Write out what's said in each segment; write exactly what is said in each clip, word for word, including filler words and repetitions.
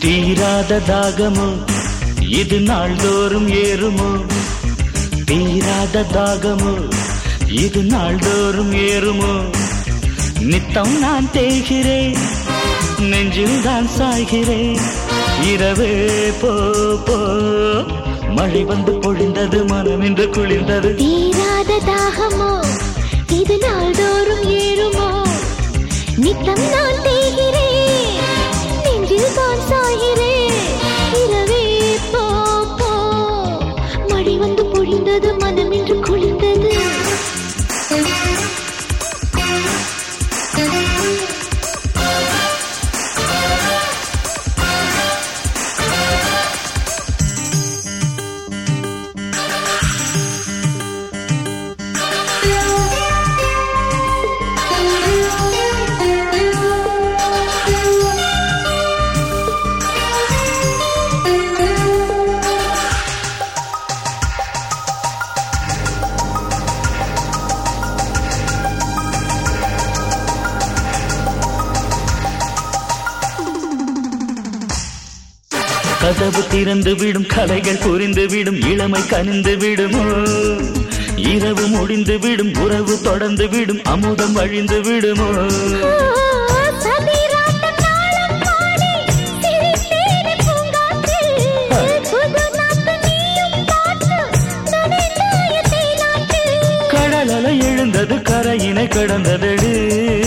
தீராத தாகமோ இது நாள்தோறும் ஏறுமோ, தீராத தாகமோ இது நாள்தோறும் ஏறுமோ. நித்தம் நான் தேய்கிறேன், நெஞ்சில் தான் சாய்கிறேன். இரவே போ போ, மழை வந்து பொழிந்தது, மனம் என்று குளிர்ந்தது. தீராத தாகமோ இது நாள்தோறும் ஏறுமோ, நித்தம் நான் தேய்கிறேன், நெஞ்சில் தான் சாய்கிறேன். இரவே போ போ, மழை வந்து பொழிந்தது, மனம் என்று குளிர்ந்தது. கதவு திறந்து விடும், கலைகள் புரிந்து விடும், இளமை கனிந்து விடுமோ. இரவு முடிந்து விடும், உறவு தொடர்ந்து விடும், அமுதம் வழிந்து விடுமோ. கடலலை எழுந்தது, கரையினை கடந்ததடு.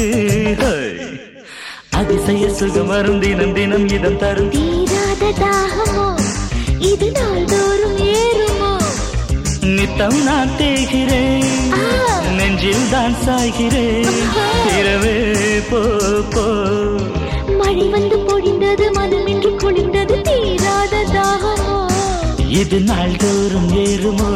அதிசய சுகம் வரும், தினம் தினம் இதம் தரும். தீராத தாகமோ இது நாள்தோறும் ஏறுமோ, நித்தம் நான் தேய்கிறேன், நெஞ்சில் தான் சாய்கிறேன். இரவே போ போ, மழை வந்து பொழிந்தது, மனம் என்று குளிர்ந்தது. தீராத தாகமோ இது நாள்தோறும் ஏறுமோ.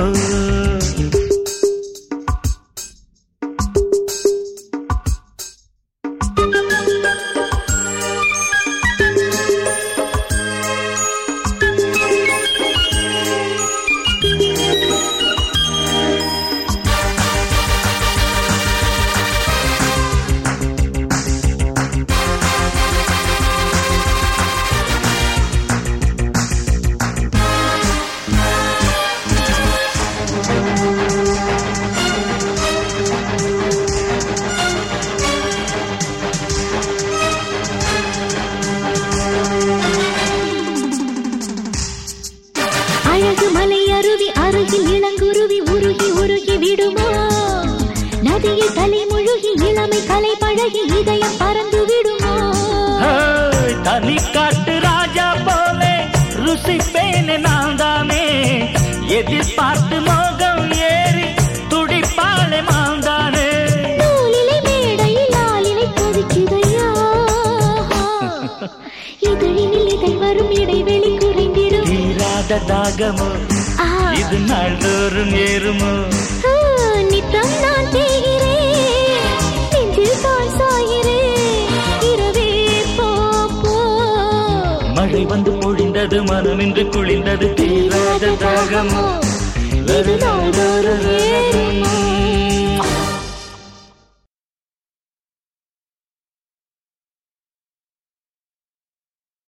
அழகு மலை அருவி அருகில் இளங்குருவி உருகி உருகி விடுமோ. நதியில் தலை முழுகி இளமை கலை பழகி இதயம் பறந்து விடுமோ. தனி காட்டு ராஜா போலே ருசிப்பேனே நான் தானே, எதிர்பார்த்து மோகம் ஏறி துடிப்பாளே மாந்தானே. நூலிலை மேடையில் ஆளிலை கொதிக்குதையா, இதழினில் இதை வரும் இடைவெளி குறைந்திடும். தீராத தாகமோ இது நாள்தோறும் ஏறுமோ, நித்தம் நான் தேய்கிறேன், நெஞ்சில் தான் சாய்கிறேன். இரவே போ போ, மழை வந்து பொழிந்தது, மனம் என்று குளிர்ந்தது. தீராத தாகமோ இது நாள்தோறும் ஏறுமோ.